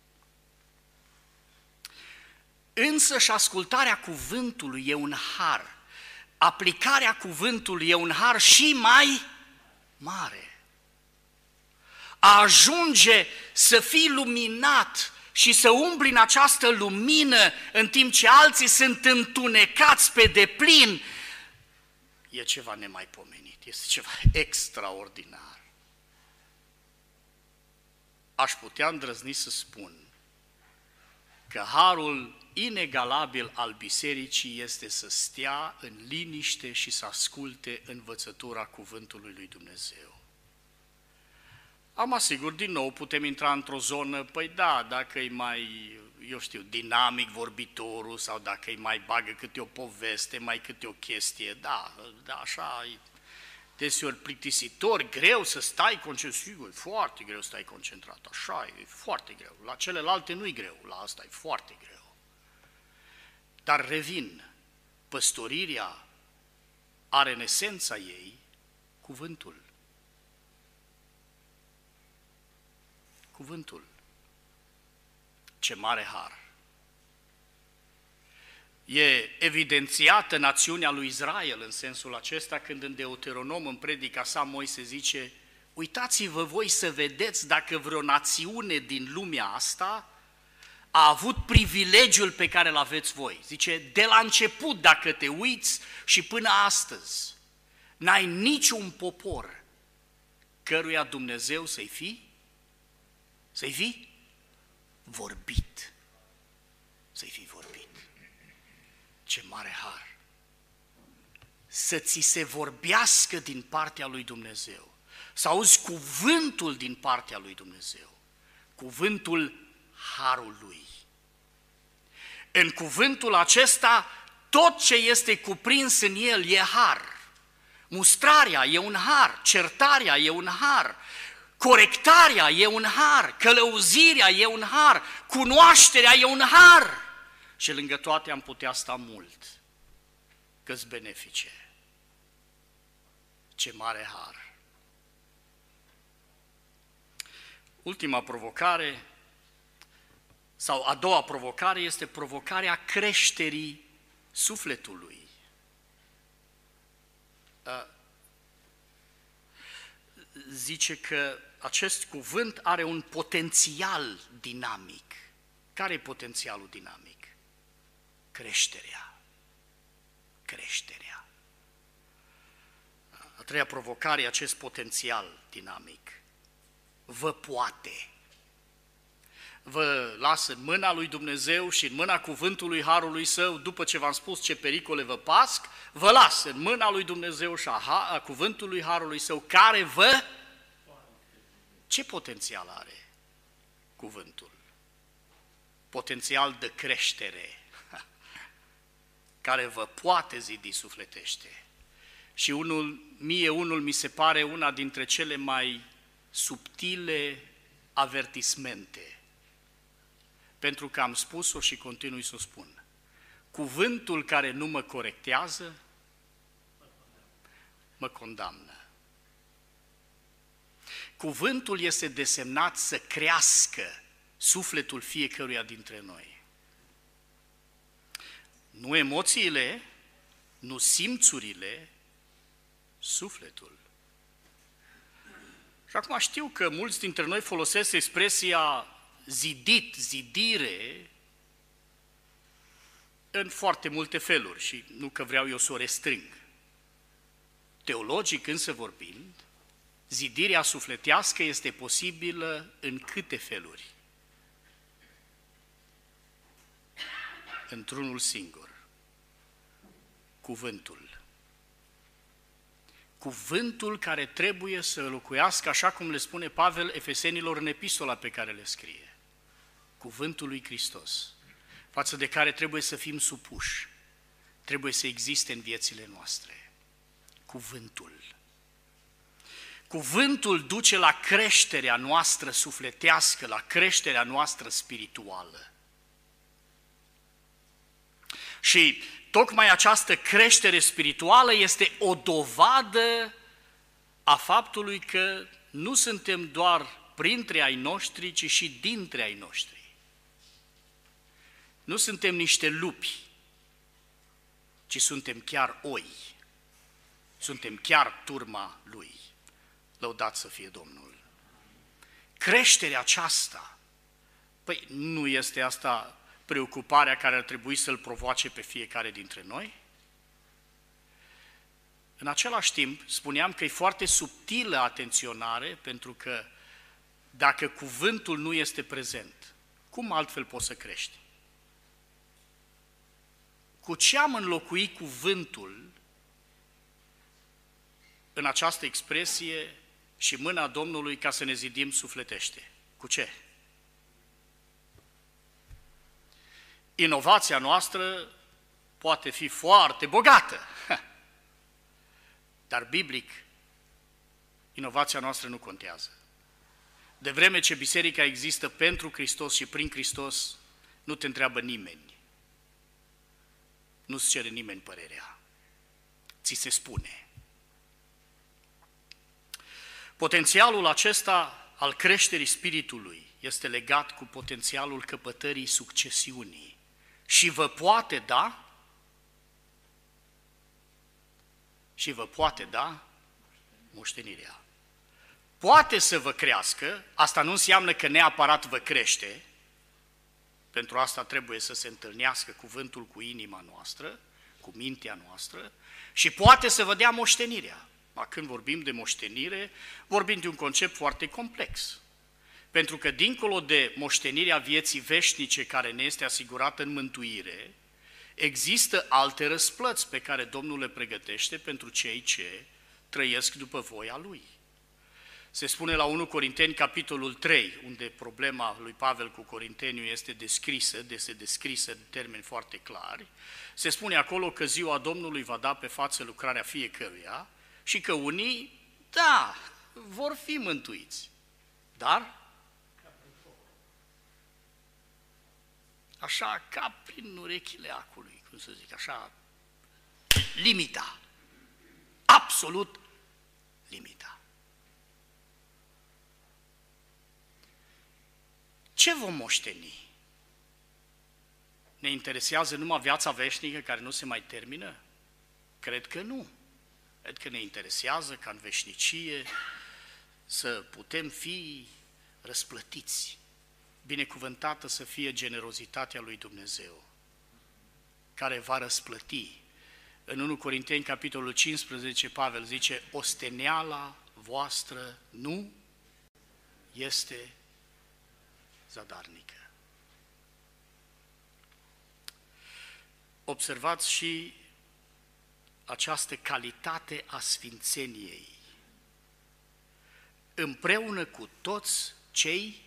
Însă și ascultarea cuvântului e un har. Aplicarea cuvântului e un har și mai mare. A ajunge să fii luminat și să umbli în această lumină în timp ce alții sunt întunecați pe deplin, e ceva nemaipomenit, este ceva extraordinar. Aș putea îndrăzni să spun că harul inegalabil al bisericii este să stea în liniște și să asculte învățătura cuvântului lui Dumnezeu. Am asigur, din nou putem intra într-o zonă, păi da, dacă e mai, eu știu, dinamic vorbitorul sau dacă îi mai bagă câte o poveste, mai câte o chestie, da, așa e. deseori plictisitor, greu să stai concentrat, sigur, e foarte greu să stai concentrat, așa e foarte greu, la celelalte nu e greu, la asta e foarte greu. Dar revin, păstorirea are în esența ei cuvântul. Cuvântul. Ce mare har! E evidențiată națiunea lui Israel în sensul acesta când în Deuteronom, în predica sa, Moise zice: uitați-vă voi să vedeți dacă vreo națiune din lumea asta a avut privilegiul pe care îl aveți voi. Zice, de la început, dacă te uiți și până astăzi, n-ai niciun popor căruia Dumnezeu să-i fi vorbit. Să-i fi vorbit. Ce mare har! Să ți se vorbească din partea lui Dumnezeu, să auzi cuvântul din partea lui Dumnezeu, cuvântul harului. În cuvântul acesta, tot ce este cuprins în el e har. Mustrarea e un har, certarea e un har, corectarea e un har, călăuzirea e un har, cunoașterea e un har. Și lângă toate am putea sta mult, că-s benefice. Ce mare har! Ultima provocare, sau a doua provocare, este provocarea creșterii sufletului. Zice că acest cuvânt are un potențial dinamic. Care e potențialul dinamic? Creșterea. Creșterea. A treia provocare e acest potențial dinamic. Vă poate. Vă lasă în mâna lui Dumnezeu și în mâna cuvântului harului său, după ce v-am spus ce pericole vă pasc, vă lasă în mâna lui Dumnezeu și a cuvântului harului său, care vă... Ce potențial are cuvântul? Potențial de creștere, care vă poate zidi sufletește. Și unul mi se pare una dintre cele mai subtile avertismente, pentru că am spus-o și continui să o spun. Cuvântul care nu mă corectează, mă condamnă. Cuvântul este desemnat să crească sufletul fiecăruia dintre noi. Nu emoțiile, nu simțurile, sufletul. Și acum știu că mulți dintre noi folosesc expresia zidit, zidire, în foarte multe feluri și nu că vreau eu să o restrâng. Teologic însă vorbind, zidirea sufletească este posibilă în câte feluri? Într-unul singur. Cuvântul. Cuvântul care trebuie să locuiască, așa cum le spune Pavel Efesenilor în epistola pe care le scrie. Cuvântul lui Hristos, față de care trebuie să fim supuși, trebuie să existe în viețile noastre. Cuvântul. Cuvântul duce la creșterea noastră sufletească, la creșterea noastră spirituală. Și tocmai această creștere spirituală este o dovadă a faptului că nu suntem doar printre ai noștri, ci și dintre ai noștri. Nu suntem niște lupi, ci suntem chiar oi. Suntem chiar turma lui. Lăudat să fie Domnul. Creșterea aceasta, păi nu este asta preocuparea care ar trebui să-l provoace pe fiecare dintre noi? În același timp, spuneam că e foarte subtilă atenționare, pentru că dacă cuvântul nu este prezent, cum altfel poți să crești? Cu ce am înlocuit cuvântul în această expresie și mâna Domnului ca să ne zidim sufletește? Cu ce? Inovația noastră poate fi foarte bogată, dar biblic inovația noastră nu contează. De vreme ce biserica există pentru Hristos și prin Hristos, nu te întreabă nimeni. Nu-ți cere nimeni părerea. Ți se spune. Potențialul acesta al creșterii spiritului este legat cu potențialul căpătării succesiunii. Și vă poate da moștenirea. Poate să vă crească, asta nu înseamnă că neapărat vă crește, pentru asta trebuie să se întâlnească cuvântul cu inima noastră, cu mintea noastră, și poate să vă dea moștenirea. Când vorbim de moștenire, vorbim de un concept foarte complex. Pentru că dincolo de moștenirea vieții veșnice care ne este asigurată în mântuire, există alte răsplăți pe care Domnul le pregătește pentru cei ce trăiesc după voia Lui. Se spune la 1 Corinteni, capitolul 3, unde problema lui Pavel cu Corinteniu este descrisă în termeni foarte clari, se spune acolo că ziua Domnului va da pe față lucrarea fiecăruia și că unii, vor fi mântuiți, dar așa ca prin urechile acului, cum să zic, așa, limita, absolut limita. Ce vom moșteni? Ne interesează numai viața veșnică care nu se mai termină? Cred că nu. Cred că ne interesează ca în veșnicie să putem fi răsplătiți. Binecuvântată să fie generozitatea lui Dumnezeu, care va răsplăti. În 1 Corinteni, capitolul 15, Pavel zice, osteneala voastră nu este zadarnică. Observați și această calitate a sfințeniei. Împreună cu toți cei.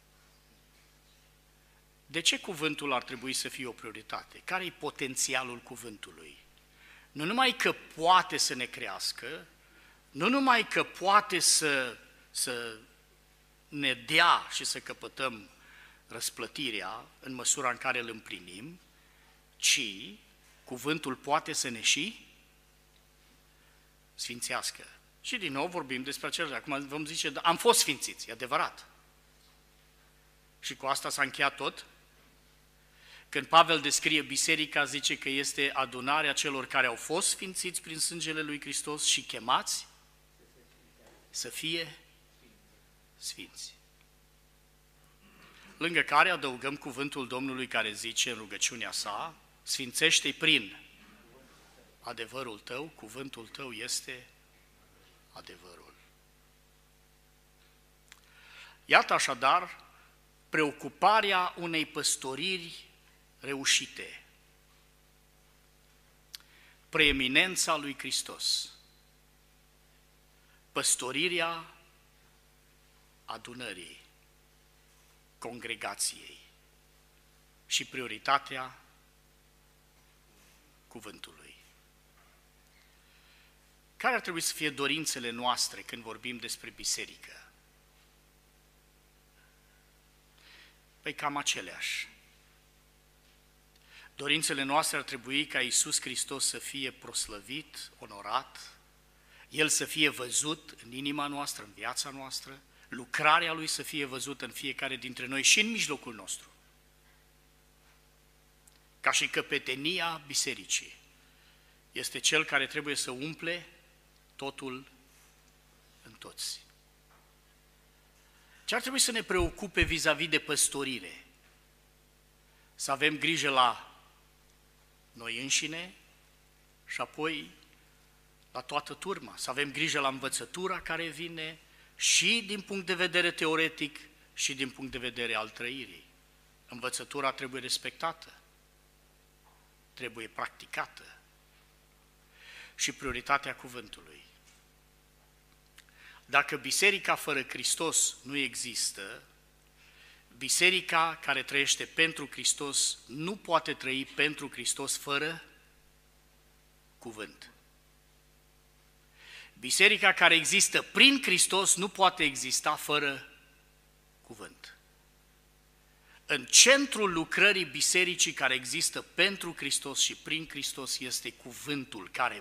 De ce cuvântul ar trebui să fie o prioritate? Care e potențialul cuvântului? Nu numai că poate să ne crească, nu numai că poate să ne dea și să căpătăm răsplătirea în măsura în care îl împlinim, ci cuvântul poate să ne și sfințească. Și din nou vorbim despre acela. Acum vom zice, am fost sfințiți, e adevărat. Și cu asta s-a încheiat tot? Când Pavel descrie biserica, zice că este adunarea celor care au fost sfințiți prin sângele lui Hristos și chemați să fie sfinți. Lângă care adăugăm cuvântul Domnului care zice în rugăciunea sa, sfințește-i prin adevărul tău, cuvântul tău este adevărul. Iată așadar preocuparea unei păstoriri reușite, preeminența lui Hristos, păstorirea adunării, congregației și prioritatea cuvântului. Care ar trebui să fie dorințele noastre când vorbim despre biserică? Păi cam aceleași. Dorințele noastre ar trebui ca Iisus Hristos să fie proslăvit, onorat, El să fie văzut în inima noastră, în viața noastră, lucrarea Lui să fie văzută în fiecare dintre noi și în mijlocul nostru. Ca și căpetenia bisericii este Cel care trebuie să umple totul în toți. Ce ar trebui să ne preocupe vis-a-vis de păstorire? Să avem grijă la noi înșine și apoi la toată turma. Să avem grijă la învățătura care vine și din punct de vedere teoretic și din punct de vedere al trăirii. Învățătura trebuie respectată, trebuie practicată și prioritatea cuvântului. Dacă biserica fără Hristos nu există, biserica care trăiește pentru Hristos nu poate trăi pentru Hristos fără cuvânt. Biserica care există prin Hristos nu poate exista fără cuvânt. În centrul lucrării bisericii care există pentru Hristos și prin Hristos este cuvântul care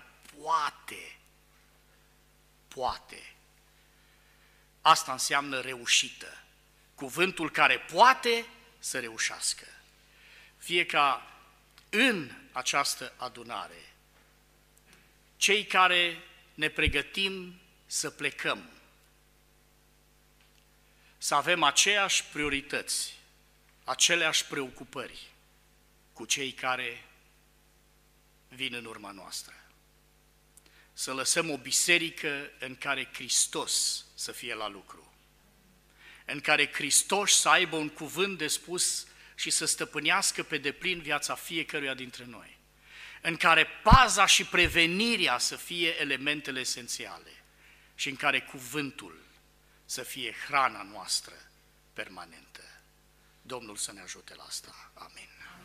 poate. Asta înseamnă reușită. Cuvântul care poate să reușească. Fie ca în această adunare, cei care ne pregătim să plecăm, să avem aceeași priorități, aceleași preocupări cu cei care vin în urma noastră. Să lăsăm o biserică în care Hristos să fie la lucru, în care Hristos să aibă un cuvânt de spus și să stăpânească pe deplin viața fiecăruia dintre noi, în care paza și prevenirea să fie elementele esențiale și în care cuvântul să fie hrana noastră permanentă. Domnul să ne ajute la asta. Amin.